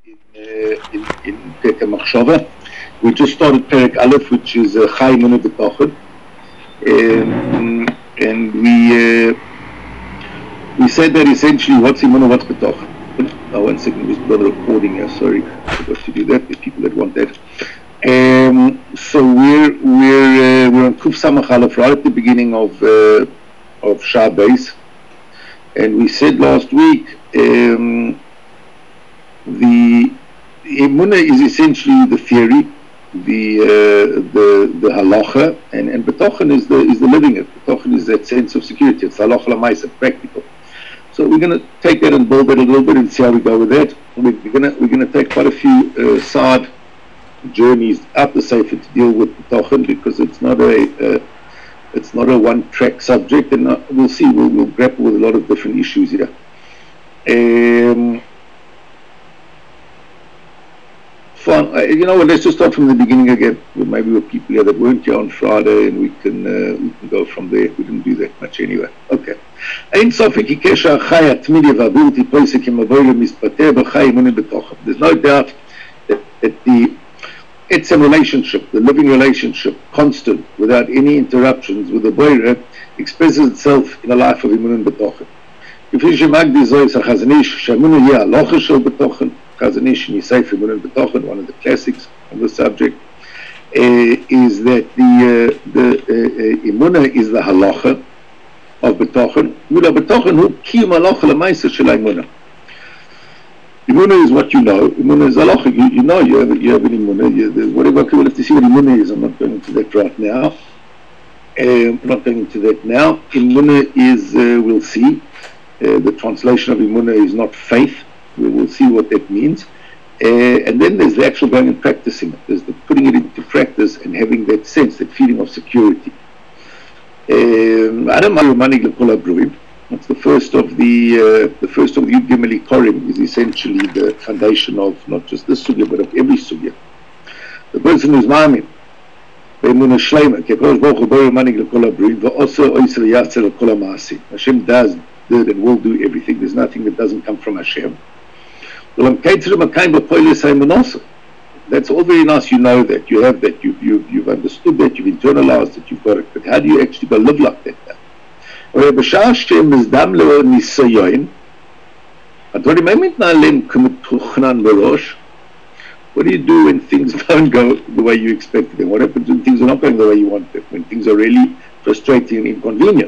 in Teta Machshava. We just started Perek Aleph, which is Chai Emunah B'Tochen, and we said that essentially what's Emunah, what's B'Tochen. Now, 1 second, just got the recording here. Sorry, I forgot to do that. The people that want that. So we're on Kuf Samach Aleph, right at the beginning of Shah Beis, and we said last week the Emunah is essentially the theory, the halacha, and B'Tochen is the living it. B'Tochen is that sense of security. It's halacha l'maisa, practical. So we're going to take that and build it a little bit and see how we go with that. We're going to take quite a few side journeys up the Sefer to deal with B'Tochen, because it's not a one-track subject, and we'll see. We'll grapple with a lot of different issues here. Fine. You know what? Let's just start from the beginning again. Maybe with people here that weren't here on Friday, and we can go from there. We didn't do that much anyway. Okay. There's no doubt that it's a relationship, the living relationship, constant, without any interruptions with the Boire, expresses itself in the life of Emunah B'Tochen. Chazon Ish in Sefer Emunah B'Tochen, one of the classics on the subject, is that the Emunah is the halacha of B'Tochen. Emunah B'Tochen hu kiyum halacha l'maisa shel Emunah. Emunah is what you know. Emunah is halacha. You know you have an Emunah. Whatever people have to see what Emunah is. I'm not going into that right now. Emunah is, we'll see. The translation of Emunah is not faith. We will see what that means. And then there's the actual going and practicing it. There's the putting it into practice and having that sense, that feeling of security. That's the first of the Yud Gimel Korim, is essentially the foundation of not just this sugya but of every sugya. The person who's ma'amin be'emunah shleima, ki HaKadosh Baruch Hu borei manig lekol habrim v'oser oiser yatzer lekol ha'ma'asim. Hashem did and will do everything. There's nothing that doesn't come from Hashem. That's all very nice. You know that, you have that, you've understood that, you've internalized that, you've got it. But how do you actually go live like that now? What do you do when things don't go the way you expected them? What happens when things are not going the way you want them? When things are really frustrating and inconvenient?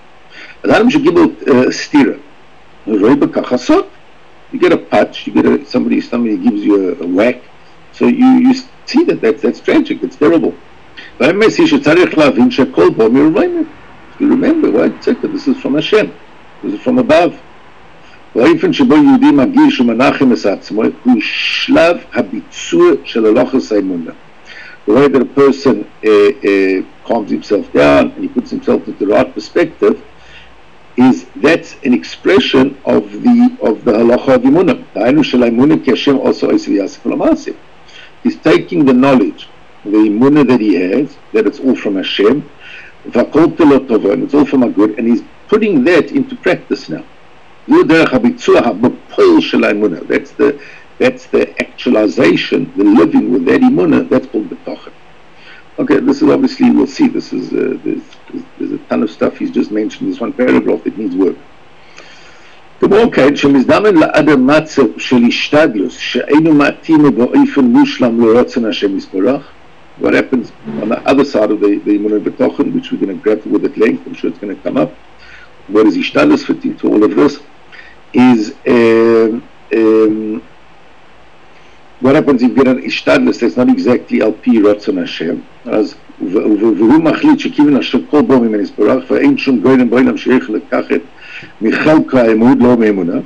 You get a patch, somebody gives you a whack, so you see that's tragic, it's terrible. You remember, wait a second, this is from Hashem, this is from above. The way that a person calms himself down and he puts himself into the right perspective, that's an expression of the halacha of Emunah. He's taking the knowledge, the Emunah that he has, that it's all from Hashem, and it's all from a good, and he's putting that into practice now. That's the actualization, the living with that Emunah. That's called B'Tochen. Okay, this is obviously, we'll see, this is there's a ton of stuff he's just mentioned. There's one paragraph that needs work. What happens when on the other side of the Emunah B'Tochen, which we're going to grapple with at length? I'm sure it's going to come up. Where does Ishtadlus fit into all of this? Is what happens if you get an Ishtadlus that's not exactly Al Pi Ratzon Hashem? As והוא מחליט שכיוון אשר כל בו ממנו יתברך ואין שום גויים בעולם שיכול לקחת מחלק האמונה לא מאמונה.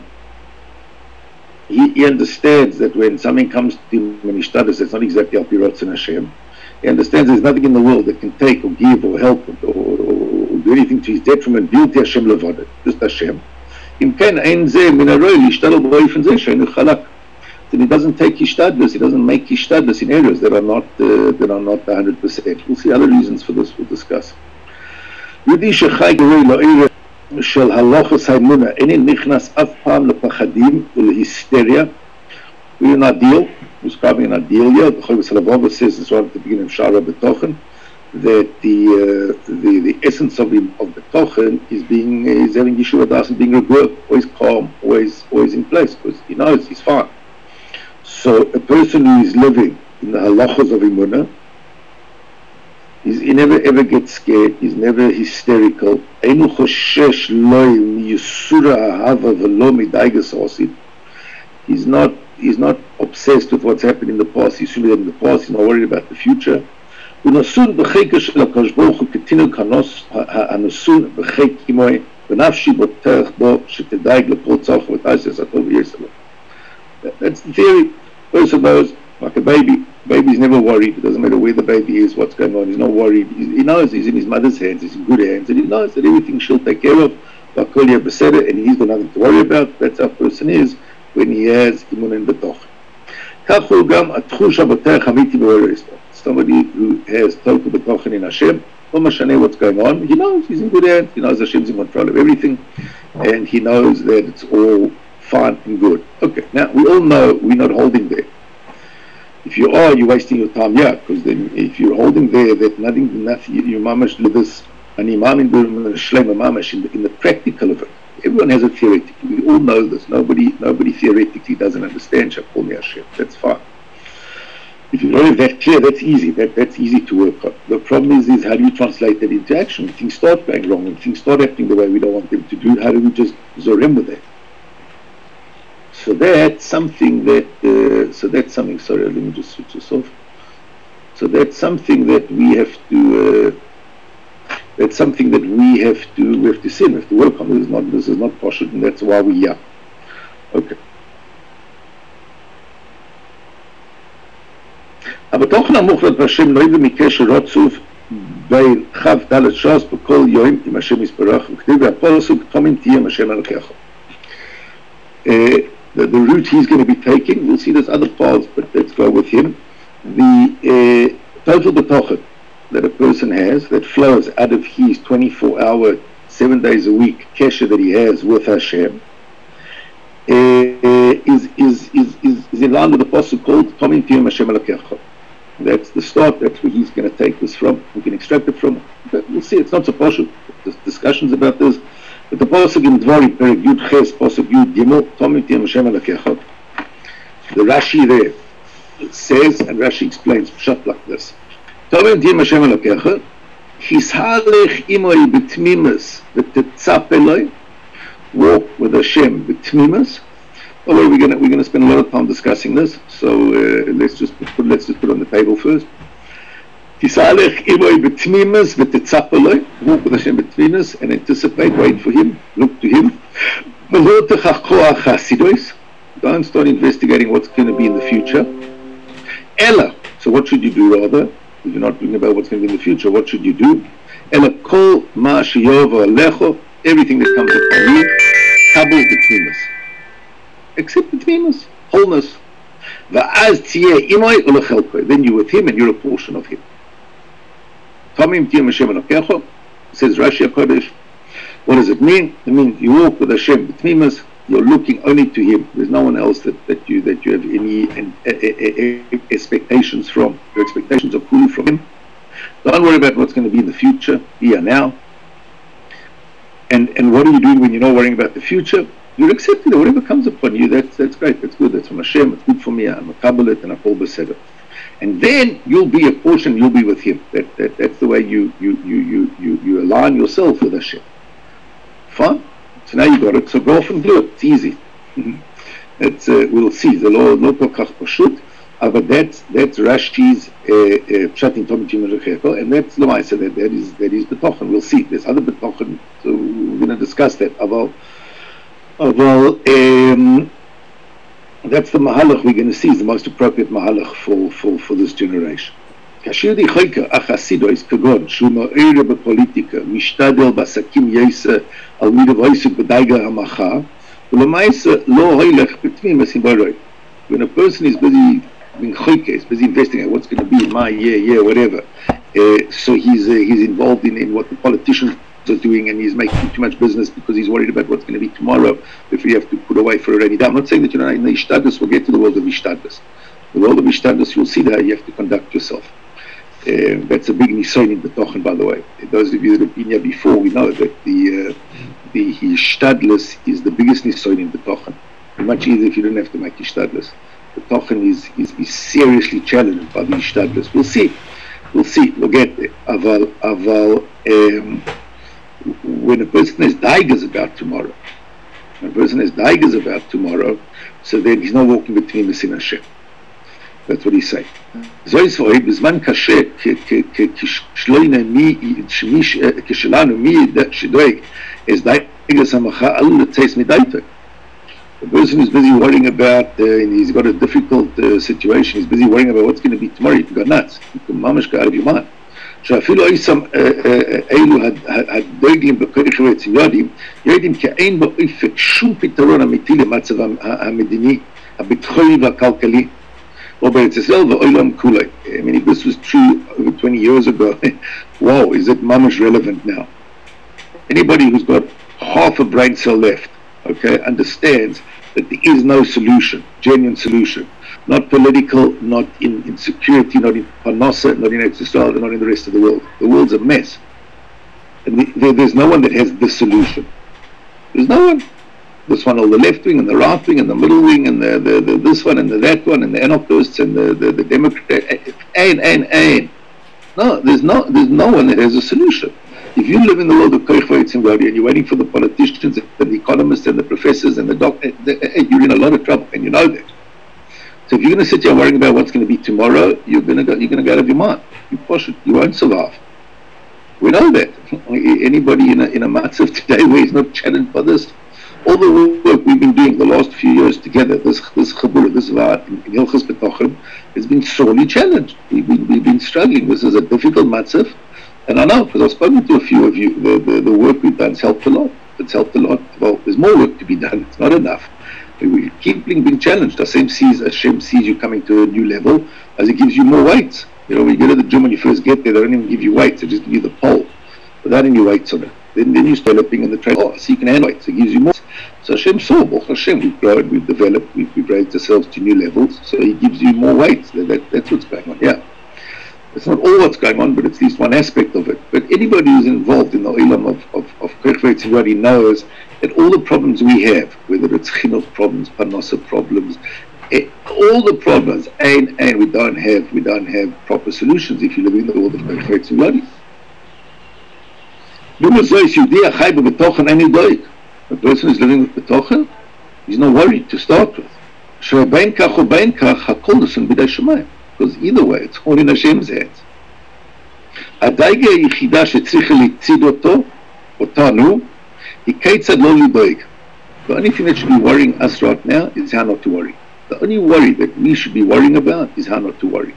He understands that when something comes to him when he studies, it's not exactly Al Pi Ratzon Hashem. He understands there's nothing in the world that can take or give or help or do anything to his detriment. Bilti Hashem levadet, just Hashem. אם כן, אין זה מן הראוי להשתדל באופן זה שאינו חלק. Then he doesn't take Ishtadlus, he doesn't make Ishtadlus in areas that are not 100%. We'll see other reasons for this, we'll discuss. יהודי שחי גרוי לעיר של הלוחס האמונה, איני נכנס אף פעם לפחדים ולהיסטריה, we're an ideal, describing an ideal here. The Chovos HaLevavos says this right at the beginning of Shara B'tochen, that the essence of B'tochen is having Yeshua Das and being regurg, always calm, always in place, because he knows he's fine. So a person who is living in the halachos of Emunah, he never ever gets scared, he's never hysterical. He's not obsessed with what's happened in the past, he's really in the past, he's not worried about the future. That's the theory. Person knows, like a baby. Baby's never worried. It doesn't matter where the baby is, what's going on. He's not worried. He knows he's in his mother's hands. He's in good hands, and he knows that everything she'll take care of. And he's got nothing to worry about. That's how a person is when he has imun and betoch. Somebody who has total betochen in Hashem, no matter what's going on, he knows he's in good hands. He knows Hashem's in control of everything, and he knows that it's all fine and good. Okay, now we all know we're not holding there. If you are, you're wasting your time, yeah, because then if you're holding there that nothing, you mamash do this, and imam in the practical of it. Everyone has a theoretically. We all know this. Nobody theoretically doesn't understand Shakol Mi Hashem. That's fine. If you don't have that clear, that's easy. That's easy to work on. The problem is how do you translate that into action? When things start going wrong, when things start happening the way we don't want them to do, how do we just zorem with that? So that's something that, sorry, let me just switch this off. So that's something that we have to, we have to see, we have to work on. This is not poshut, and that's why we're here. Okay. אבל תוכן המוחלט בהשם לא יביא מקשר רצוף בין חב דלת ש"ס בכל יום עם השם יסברך וכתיב והפוסק תומים תהיה עם השם אלוקיך. The route he's going to be taking, we'll see there's other paths, but let's go with him. The total betochen that a person has, that flows out of his 24-hour, 7 days a week kesher that he has with Hashem, is in line with the pasuk called Tomim Tiyum Hashem Elokecha. That's the start. That's where he's going to take this from. We can extract it from. But we'll see. It's not so poshut. There's discussions about this. But the pasuk in Dvarim, Perek Yud Ches, pasuk Yud Gimel, Tomim Tiyum Hashem Elokecha. The Rashi there says, and Rashi explains pshat like this: Tomim Tiyum Hashem Elokecha, Hishalech Imoi B'Tmimus V'Tetzap Eloi. Walk with Hashem b'tmimus. Oh, well, we're going to spend a lot of time discussing this. So let's just put it on the table first. Tisalech imoi b'tmimus v'tetzapaloi. Walk with Hashem b'tmimus and anticipate. Wait for Him. Look to Him. Don't start investigating what's going to be in the future. Ella. So what should you do rather? If you're not thinking about what's going to be in the future, what should you do? Ella kol ma sheyova alecho. Everything that comes upon you, kabul b'tmimus. Accept b'tmimus, wholeness. Va'az tiyeh imoi u'lechelkoi. Then you're with Him and you're a portion of Him. Tomim tiyum Hashem elokecha, says Rashi HaKodesh. What does it mean? It means you walk with Hashem b'tmimus. You're looking only to Him. There's no one else that you have any expectations from. Your expectations are fully from Him. Don't worry about what's going to be in the future. Here now. And what are you doing when you're not worrying about the future? You're accepting that whatever comes upon you, that's great, that's good, that's from Hashem, it's good for me, I'm a kabbalit and a kol beseder. And then you'll be a portion, you'll be with Him. That's the way you align yourself with Hashem. Fine? So now you got it, so go off and do it, it's easy. We'll see, the law kol kach pashut. But that's Rashi's pshat in Tomim Tiyum Elokecha, and that's l'maisa. That is the tochen. We'll see. There's other betochen, so we're going to discuss that. That's the mahalach we're going to see is the most appropriate mahalach for this generation. Kashir di choyka achasido is kagon shu ma'ira b'politika mishtadel b'asakim yesa al midav hoisuk b'daiga hamacha u'l'maisa lo hoylech b'tmimus hibaroi. When a person is busy busy investigating what's going to be in my year, whatever. So he's involved in what the politicians are doing, and he's making too much business because he's worried about what's going to be tomorrow, if you have to put away for a rainy day. I'm not saying that you're not in the Ishtadlus, we'll get to the world of Ishtadlus. The world of Ishtadlus, you'll see how you have to conduct yourself. That's a big nisayon in Betochen, by the way. Those of you that have been here before, we know that the Ishtadlus is the biggest nisayon in Betochen. Much easier if you don't have to make Ishtadlus. Betochen is seriously challenged by the Ishtadlus. We'll see, we'll get there. Aval, when a person has daigas about tomorrow, so then he's not walking between the sin and Hashem. That's what he's saying. בזמן קשה, כשלנו מי שדואג, אז דאגס המחה עלול לצייס מדייתו. The person who's busy worrying about, he's got a difficult situation, he's busy worrying about what's going to be tomorrow, you can go nuts, you can mamash go out of your mind. שאפילו איסם אלו הדואגים בכוח ועצים יודעים כי אין באופק שום פתרון אמיתי למצב המדיני, הביטחוני והכלכלי, I mean, if this was true over 20 years ago, wow, is it mamash relevant now? Anybody who's got half a brain cell left, okay, understands that there is no solution, genuine solution. Not political, not in security, not in Parnassa, not in Exisal, not in the rest of the world. The world's a mess. And there's no one that has the solution. There's no one. This one, all the left wing and the right wing and the middle wing and the this one and that one and the anarchists and the Democrats. No, there's no one that has a solution. If you live in the world of Koich V'Yitzim and you're waiting for the politicians and the economists and the professors and the doctors, you're in a lot of trouble, and you know that. So if you're going to sit here worrying about what's going to be tomorrow, you're going to go out of your mind. You won't survive. We know that. Anybody in a matzav today where he's not challenged by this, all the work we've been doing the last few years together, this chabura, this v'ad in Hilchos Betochen, has been sorely challenged. We've been struggling. This is a difficult matzav, and I know because I've spoken to a few of you. The work we've done has helped a lot. It's helped a lot. Well, there's more work to be done. It's not enough. We keep being challenged. Hashem sees you coming to a new level as it gives you more weights. You know, when you go to the gym when you first get there, they don't even give you weights. They just give you the pole without any weights on it. Then you start developing in the train. Oh, so you can handle weights. It gives you more. So Hashem saw, Baruch Hashem, we've grown, we've developed, we've raised ourselves to new levels. So He gives you more weights. That's what's going on. Yeah, it's not all what's going on, but it's at least one aspect of it. But anybody who's involved in the olam of Koich V'Yitzim already that all the problems we have, whether it's chinuch problems, parnassa problems, all the problems, and we don't have proper solutions if you live in the world of Koich V'Yitzim. A person who's living with Betochen, he's not worried to start with. Because either way, it's all in Hashem's hands. הדייגה היחידה שצריכה להציד אותנו, היא כיצד לא לדאוג. The only thing that should be worrying us right now is how not to worry. The only worry that we should be worrying about is how not to worry.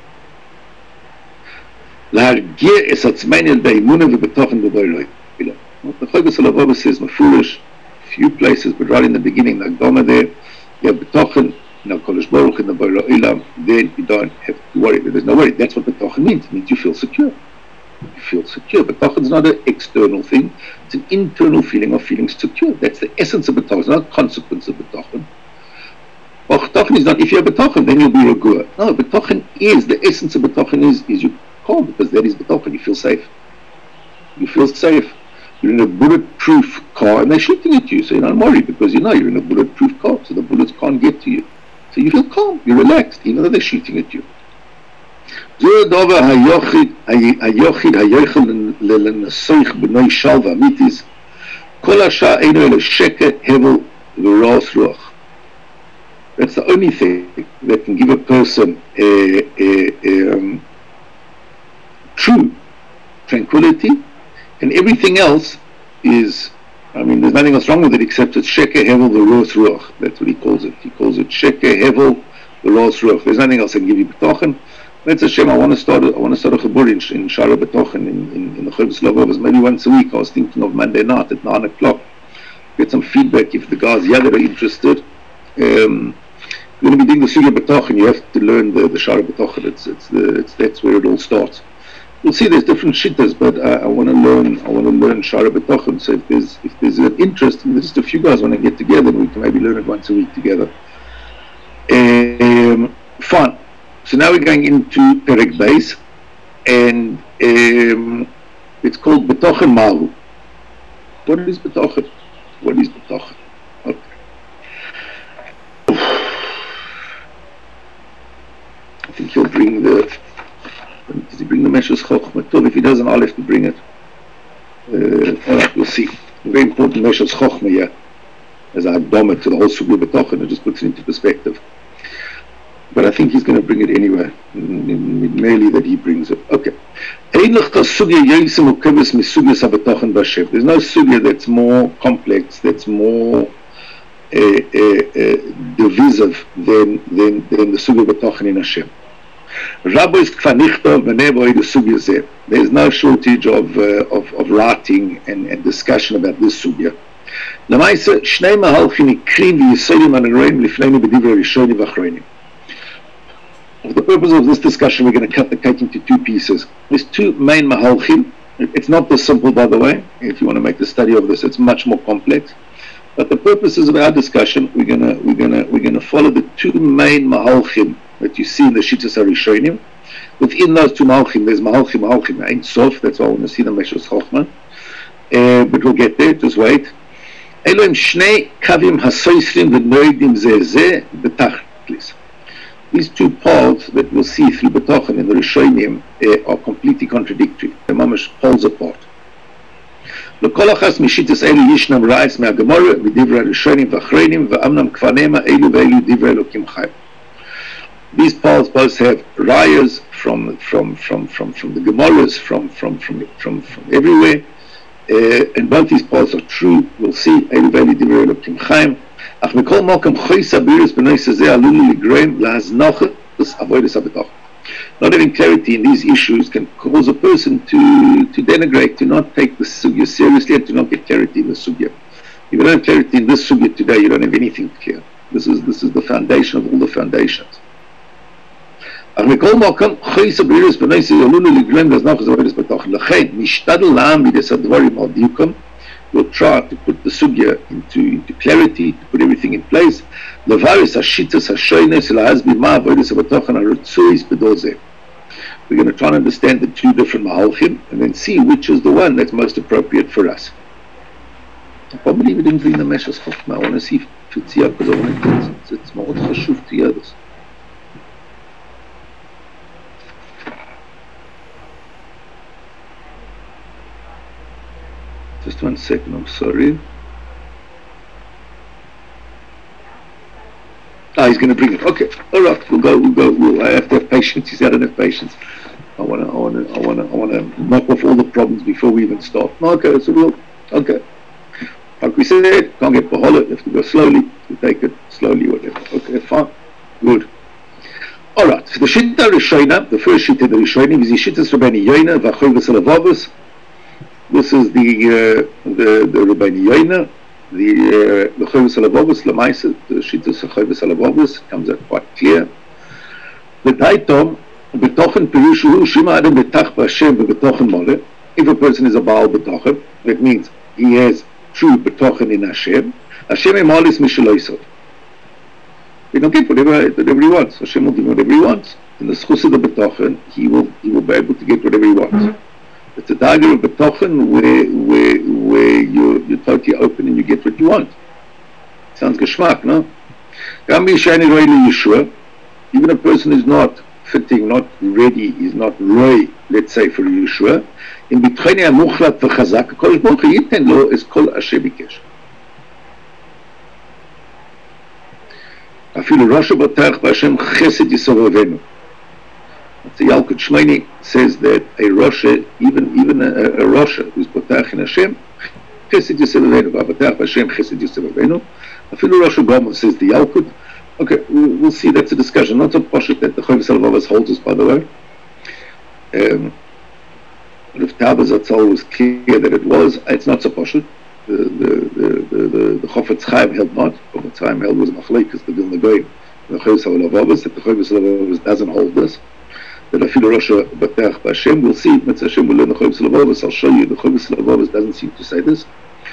להרגיע את עצמנו על באמונה ובתוכן בבורא אלוהים. The Chogas Alavava says, Mefurish, few places, but right in the beginning, the Agdama there, you have Betochen, Kodesh Baruch in the Bora Olam, then you don't have to worry. There's no worry. That's what Betochen means. It means you feel secure. You feel secure. Betochen is not an external thing. It's an internal feeling of feeling secure. That's the essence of Betochen. It's not a consequence of Betochen. Betochen is not, if you have Betochen, then you'll be Regua. No, Betochen is, the essence of Betochen is you're calm, because that is Betochen. You feel safe. You feel safe. You're in a bulletproof car and they're shooting at you, so you don't worry because you know you're in a bulletproof car, so the bullets can't get to you. So you feel calm, you're relaxed, even though they're shooting at you. That's the only thing that can give a person true tranquility. And everything else is, I mean, there's nothing else wrong with it except it's Sheker Hevel V'Ros Ruach. That's what he calls it. He calls it Sheker Hevel V'Ros Ruach. There's nothing else I can give you Betochen. That's a shame. I want to start a chabur in Shara Betochen in the Chogas Alavavos maybe once a week. I was thinking of Monday night at 9 o'clock. Get some feedback if the guys here that are interested. You're going to be doing the Sugya Betochen. You have to learn the Shara Betochen. That's where it all starts. we'll see. There's different shittas, but I want to learn. I want to learn Shara B'tochen. So if there's an interest, and just a few guys want to get together, and we can maybe learn it once a week together. Fine. So now we're going into Perek Beis, and it's called B'tochen Mahu. What is B'tochen? What is B'tochen? Okay. I think he'll bring the. Does he bring the Meshus Chochmah? If he doesn't, I'll have to bring it. All right, we'll see. Very important Meshus Chochmah here, as I dom it to the whole Sugya B'tochen. It just puts it into perspective. But I think he's going to bring it anyway. Merely that he brings it. Okay. There's no sugya that's more complex, that's more divisive than the sugya b'tochen in Hashem. There's no shortage of writing and discussion about this sugya. For the purpose of this discussion, we're going to cut the cake into two pieces. There's two main mahalchim. It's not this simple, by the way. If you want to make the study of this, it's much more complex. But the purposes of our discussion, we're gonna follow the two main mahalchim that you see in the Shittas HaRishonim. Within those two mahalchim, there's mahalchim Ein Sof. That's why I want to see the Meshus Chochmah. But we'll get there. Just wait. Elohim Shnei Kavim Hasoisrim V'Noidim Zeh B'Tachlis. These two poles that we'll see through B'tochen in the Rishonim are completely contradictory. They're mamash poles apart. לכל אחת משיטס אלו ישנם רעיס מהגמורה בדברי הראשונים ואחרונים ואמנם כבר נאמר אלו ואלו דברי אלוקים חיים. These poles both have rayas from the Gemaras, from everywhere, and both these poles are true. We'll see אלו ואלו דברי אלוקים חיים. אך מכל מקום חויס הבירוס בנושא זה עלול לגרום להזנחת עבודת הבטחה. Not having clarity in these issues can cause a person to denigrate, to not take the sugya seriously, and to not get clarity in the sugya. If you don't have clarity in this sugya today, you don't have anything clear. This is the foundation of all the foundations. We'll try to put the sugya into clarity, to put everything in place. We're going to try and understand the two different mahalchim and then see which is the one that's most appropriate for us. I can't believe we didn't bring the Meshus Chochmah. I want to see if it's here because I want to it's more chashuv to hear this. Just 1 second, I'm sorry. He's going to bring it. Okay, all right, we'll go. I have to have patience. He said I don't have patience. I want to knock off all the problems before we even start. Okay, so okay. Like we said, can't get behola. You have to go slowly. You take it slowly, whatever. Okay, fine, good. All right. So the Shitta Rishona, the first Shitta the Rishonim is the Shittas Rabbeinu Yoina v'Chovos Halavavos. This is the Rabbeinu Yoina. The Chovos Halavavos Lamaisa, the Shittas Chovos Halavavos comes out quite clear. The Taitom B'tochen Pirushu Shima Adam B'tach B'Hashem B'tochen Mole. If a person is a Baal B'tochen, that means he has true B'tochen in Hashem. Hashem Emalis Misheloisov. He don't get whatever he wants. Hashem will give him whatever he wants. In the Schus of the B'tochen, he will be able to get whatever he wants. It's a dagger of B'tochen where you're totally open and you get what you want. Sounds geschmack, no? Even a person is not fitting, not ready, is not ready, let's say, for Yeshua. In B'tcheni HaMuchlat v'chazak, HaKadosh Baruch Hu yiten lo es kol asher bikesh. Afilu Rasha B'tach B'Hashem chesed yisavavenu. The Yalkut Shmeini says that a Rasha, even a Rasha who's B'tach in Hashem, chesed yisavavenu, v'avatach B'Hashem chesed yisavavenu. Afilu Rasha Gomer says the Yalkut. Okay, we'll see. That's a discussion. Not so poshut that the Chovos Halavavos holds us, by the way. Rav Taba Zatzal was clear that it was. It's not so poshut. The Chofetz Chaim held not. Chofetz Chaim held was machlekes the Vilna Gaon. The Chovos Halavavos, that the Chovos Halavavos doesn't hold this. that Afilu Rasha Batech B'Hashem. We'll see. Mitzvah Hashem will learn the Chovis Lavovus. I'll show you. The Chovis Lavovus doesn't seem to say this.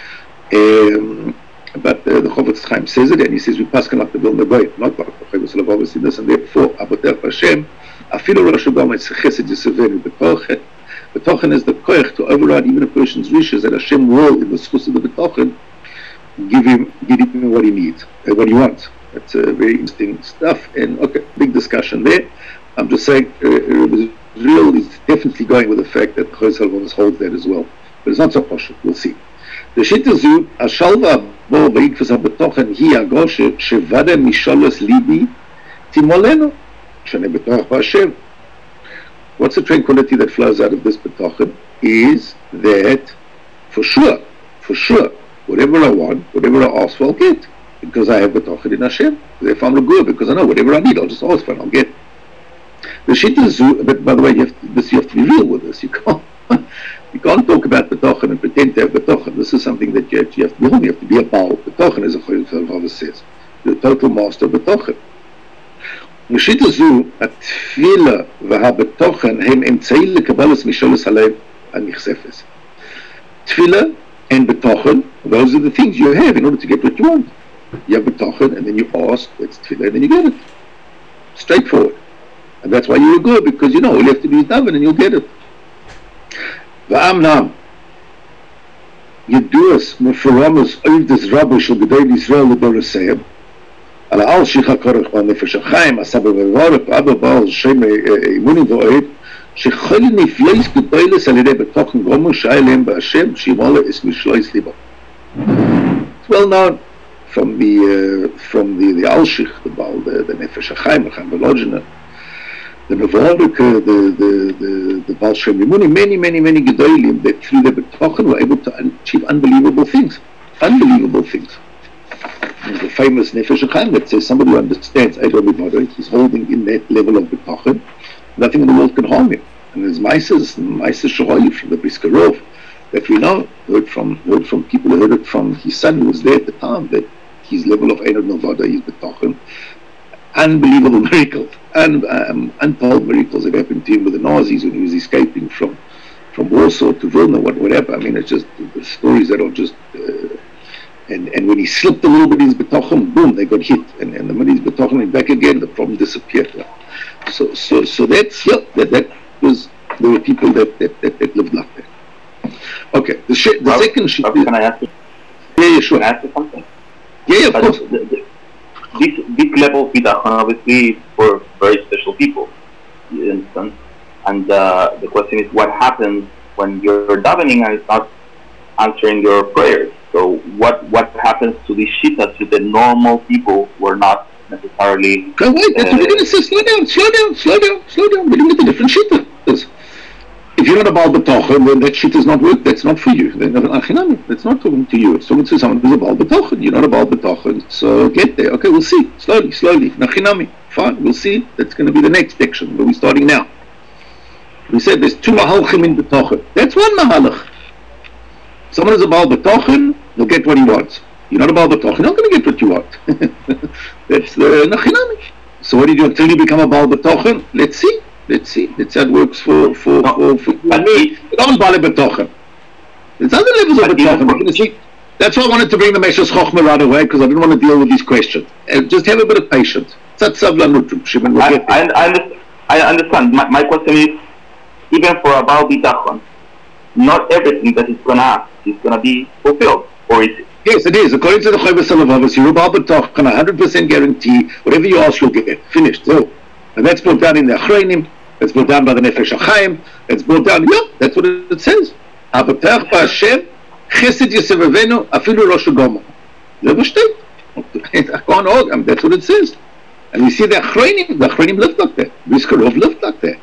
But the Chofetz Chaim says it, and he says we pass like the Vilna Goy, not like the Chovis Lavovus in this, and therefore Batech B'Hashem. Afilu Rasha Gama it's Chesed Yisavenu B'Tochen. B'Tochen is the koich to override even a person's wishes, that Hashem will, in the schus of the B'Tochen, give him what he needs, what he wants. That's very interesting stuff. And okay, big discussion there. I'm just saying, Israel is definitely going with the fact that Chovis Lavovus holds that as well. But it's not so partial. We'll see. The Shitazu, Ashalva Bo V'Ikvas HaBetochen Hi Agoshe Shevada Misholos Libi Timoleno Shane Betoch B'Hashem. What's the tranquility that flows out of this Betochen is that for sure, whatever I want, whatever I ask for, I'll get. Because I have Betochen in Hashem. Therefore I'm good, because I know whatever I need, I'll just ask for and I'll get. The Shitazu, but by the way, you have to be real with this. You can't talk about Betochen and pretend to have Betochen. This is something that you have to be on. You have to be a Baal. Betochen, as a Chovis Lavovus says, the total master of Betochen. Meshita zu atfila v'habetochen hem emtzei lekabalas misholos halev anichsefes. Tefillah and betochen, those are the things you have in order to get what you want. You have betochen, and then you ask, that's tefillah, and then you get it. Straightforward. And that's why you're good, because you know all you have to do is daven and you'll get it. V'amnam Yeduas Mefuramas Oivdes Rabbi Shel Gedei Yisrael L'Doraseyim על העל שיחה כורך בנפש החיים, עשה בבורק, אבא בעל שם אימוני ואוהד, שכל נפלויס גדולס על ידי בתוכן גומר שהיה להם בהשם, שימולה אסמי שלויס ליבו. It's well known from the Alshich, the Baal, the Nefesh HaChaim, the Velogina, the Nevorek, the Baal Shem Imuni, many Gedolim that through the Betochen were able to achieve unbelievable things. There's the famous Nefesh HaChaim that says somebody who understands Eidol B'Modoi, he's holding in that level of Betochen, nothing in the world can harm him. And there's Maises Shoroy from the Briskerov that we know, heard from people who heard it from his son who was there at the time, that his level of Eidol B'Modoi is Betochen. Unbelievable miracles, untold miracles that happened to him with the Nazis when he was escaping from Warsaw to Vilna, whatever. I mean, it's just the stories that are just... And when he slipped a little bit in his betochen, boom, they got hit. And the minute his betochen went back again, the problem disappeared. So that's, that was, there were people that lived like that. Okay, the second shit... Can I ask you? Yeah, sure. Can I ask you something? Yeah, of course. This level of bitachon obviously is for very special people, you understand? And the question is, what happens when you're davening and it's not answering your prayers? So what happens to these shitas to the normal people who are not necessarily... Okay, wait, that's what we're going to say. Slow down. We're looking at the different shitas. If you're not a Baal B'Tochen, then that shit is not work. That's not for you. That's not talking to you. It's talking to someone who's a Baal B'Tochen. You're not a Baal B'Tochen, so get there. Okay, we'll see. Slowly. Nachinami. Fine, we'll see. That's going to be the next section, but we're starting now. We said there's two mahalchim in B'Tochen. That's one mahalach. Someone is a Baal B'Tochen, he'll get what he wants. You're not a Baal B'Tochen, you're not going to get what you want. That's the Nachinami. So what do you do until you become a Baal B'Tochen? Let's see. That's how it works for me. Don't Baal B'Tochen. There's other levels of B'Tochen. That's why I wanted to bring the Meshach Chochmah right away, because I didn't want to deal with these questions. Just have a bit of patience. I understand. My question is, even for a Baal B'Tochen, not everything that he's going to ask is going to be fulfilled, or is it? Yes, it is. According to the Chovis Lavovus, you're a Baal B'Tochen, 100% guarantee, whatever you ask, you'll get. Finished. So, and that's brought down in the Achreinim, that's brought down by the Nefesh HaChaim, that's brought down, that's what it says. Abatech B'Hashem, Chesed Yisevavenu, Afilu Rosh Gomer. That's what it says. And we see the Achreinim lived like that. Briskerov lived like that.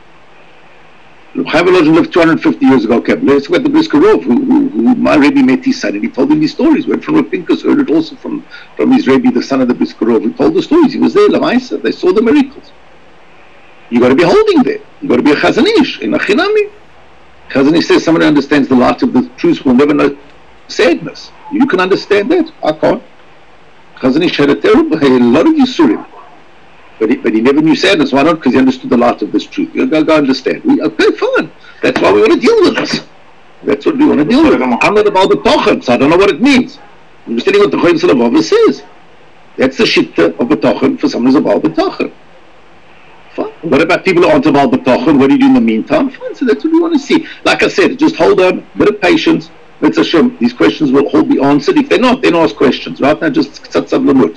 Chaim Volozhin lived 250 years ago. Okay, let's go to the Briskerov, who my Rebbe met his son, and he told him these stories. Went from Rav Pinkus, heard it also from his Rebbe, the son of the Briskerov. He told the stories. He was there, Lamaisa. They saw the miracles. You got to be holding there. You got to be a Chazon Ish in Achinami. Chazon Ish says someone who understands the light of the truth will never know sadness. You can understand that. I can't. Chazon Ish had a lot of Yisurim. But he never knew sadness. Why not? Because he understood the light of this truth. You go understand. Okay, fine. That's why we want to deal with this. That's what we want to deal with. I'm not about the Tochen, so I don't know what it means. I'm just telling you what the Choyim Salavava says. That's the shitta of the Tochen for someone who's about the Tochen. Fine. What about people who aren't about the Tochen? What do you do in the meantime? Fine. So that's what we want to see. Like I said, just hold on, a bit of patience. Let's assume these questions will all be answered. If they're not, then ask questions. Right now, just tzatzav lamut.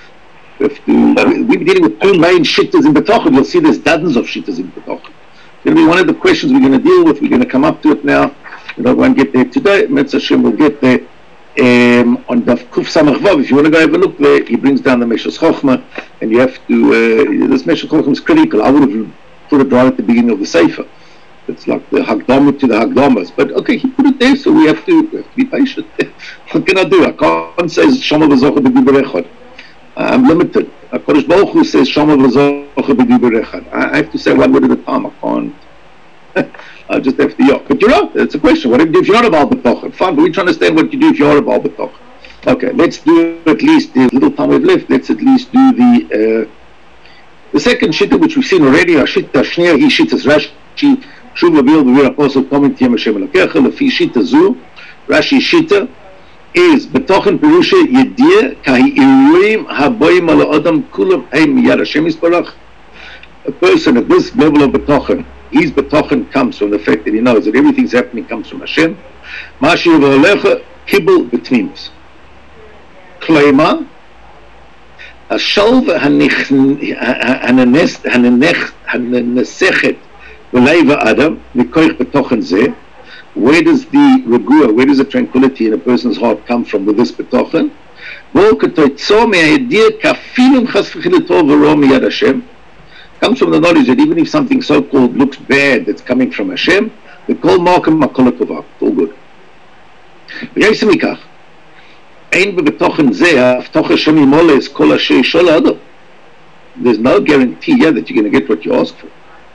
We're dealing with two main shittas in B'tochen. You'll see there's dozens of shittas in B'tochen. It's going to be one of the questions we're going to deal with. We're going to come up to it now. We don't want to get there today. Mitzvah Hashem will get there on Daf Kuf Samach Vav. If you want to go have a look there, he brings down the Meshach Chochmah, and you have to. This Meshach Chochmah is critical. I would have put it right at the beginning of the Sefer. It's like the Hagdama to the Hagdamas. But okay, he put it there, so we have to be patient. What can I do? I can't say Shama V'Zocha B'Dibur Echad. I'm limited. HaKadosh Baruch Hu says Shama V'Zocha B'Dibur Echad. I have to say one word at a time. I can't. I just have to. But you're right. It's a question. What do you do if you're not about B'Tochen? Fine, but we try to understand what you do if you're about B'Tochen. Okay, let's do at least the little time we've left. Let's at least do the second shitta, which we've seen already. Shitta Shneya, he shittas Rashi. Shuv Labil B'Vir Apostle comment Yem Hashem Elokecha. Lefi shitta zu, Rashi shitta is B'Tochen Perusha Yedia Kahi Iruim Haboyim Ala Adam Kulam Ein Miyad Hashem Yisbarach. A person at this level of B'Tochen, his B'Tochen comes from the fact that he knows that everything's happening comes from Hashem. Mashi V'Alecha Kibbul B'Tmimus. Kleima Hashalva Hanesechet V'Leiva Adam Mikoich B'Tochen Zeh. Where does the regua, where does the tranquility in a person's heart come from with this B'Tochen? Comes from the knowledge that even if something so-called looks bad that's coming from Hashem, the kol makom makol tovah, it's all good. There's no guarantee here that you're going to get what you ask for.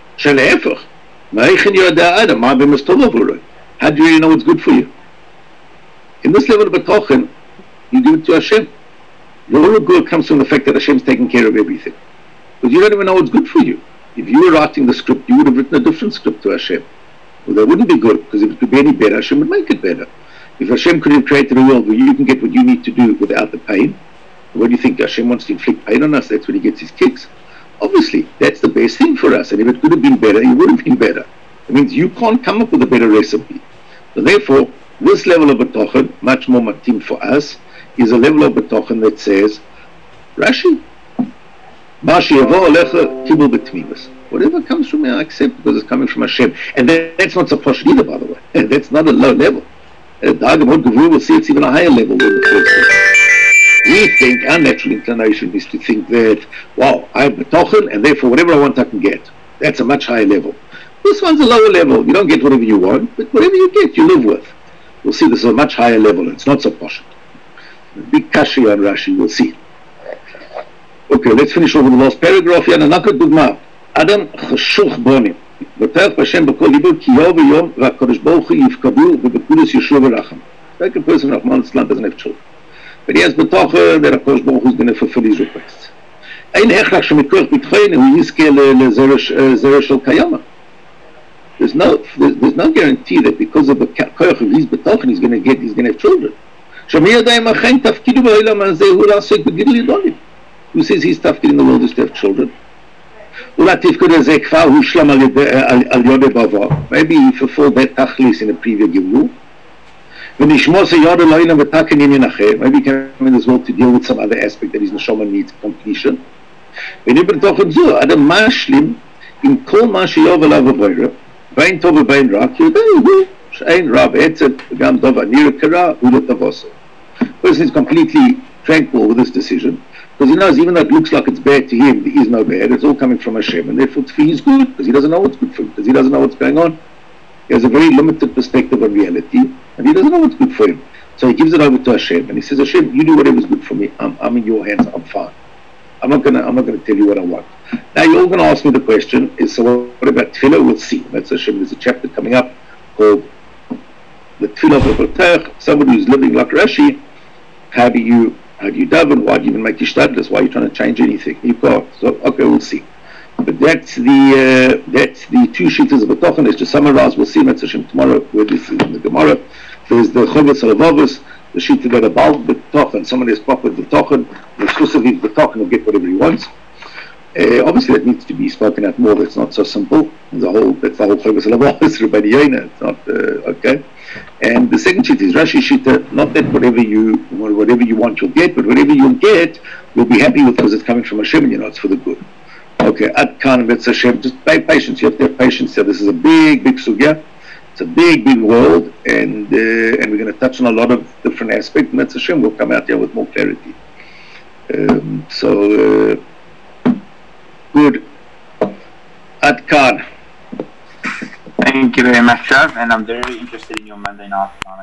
How do you really know what's good for you? In this level of B'Tochen, you give it to Hashem. Your good comes from the fact that Hashem's taking care of everything. Because you don't even know what's good for you. If you were writing the script, you would have written a different script to Hashem. Well, that wouldn't be good, because if it could be any better, Hashem would make it better. If Hashem could have created a world where you can get what you need to do without the pain, what do you think? Hashem wants to inflict pain on us? That's when he gets his kicks. Obviously, that's the best thing for us. And if it could have been better, it would have been better. It means you can't come up with a better recipe. So therefore, this level of B'Tochen, much more matim for us, is a level of B'Tochen that says, Rashi, whatever comes from me, I accept because it's coming from Hashem. And that's not supposed either, by the way. That's not a low level. We'll see it's even a higher level than the first level. We think, our natural inclination is to think that, wow, I have B'Tochen, and therefore whatever I want I can get. That's a much higher level. This one's a lower level. You don't get whatever you want, but whatever you get, you live with. We'll see this is a much higher level. It's not so posh. Big kashi on Rashi, we'll see. Okay, let's finish off with the last paragraph here. Nanaka Dugma. Adam Chashuch Bonim. B'tach Hashem b'kol libur ki yov v'yom v'akadosh baruch hu yifkadu v'bekudos Yeshua v'racham. Like a person of Rahman Islam doesn't have children. But he has b'tach that HaKadosh Baruch Hu is going to fulfill his requests. Ein hechrach shemikoch b'tchoin hu yizke le'zereh shel kayama. There's no guarantee that because of the koach of his b'tochen he's going to have children. Who says his tafkid in the world is to have children? Maybe he fulfilled that tachlis in a previous gimlu. Maybe he came in this world to deal with some other aspect that his neshama needs completion. In kol ma sheyov alav avoyra, vein tov vein ra, ki yodei she'ein ra ve'etzet v'gam dov anir kara u'letavoso. Person is completely tranquil with this decision, because he knows even though it looks like it's bad to him, there is no bad, it's all coming from Hashem, and therefore he is good, because he doesn't know what's good for him, because he doesn't know what's going on. He has a very limited perspective on reality, and he doesn't know what's good for him. So he gives it over to Hashem, and he says, Hashem, you do whatever's good for me, I'm in your hands, I'm fine. I'm not gonna tell you what I want. Now you're all going to ask me the question, so what about Tefillah? We'll see. That's Hashem. There's a chapter coming up called the Tefillah of the B'Tach. Somebody who's living like Rashi, how do you How do you daven? Why do you even make ishtadlus? Why are you trying to change anything? You can't. So okay, we'll see. But that's the two shitas of B'tochen. Is to summarize, we'll see Hashem tomorrow where this is in the Gemara. There's the Chovos Halavavos, the shita that above B'tochen. Someone is proper B'tochen. The exclusive B'tochen will get whatever he wants. Obviously, that needs to be spoken out more. That's not so simple. That's the whole Chovos Halavavos, Rabbi Yoina. It's not okay. And the second shita is Rashi shita. Not that whatever you want you'll get, but whatever you'll get, you'll be happy with because it's coming from Hashem and you know it's for the good. Okay, Ad Kan Betz Hashem. Just pay patience. You have to have patience here. This is a big sugya. It's a big world, and we're going to touch on a lot of different aspects. And Betz Hashem will come out here with more clarity. Good. Ad Kan. Thank you very much, Rav, and I'm very interested in your Monday night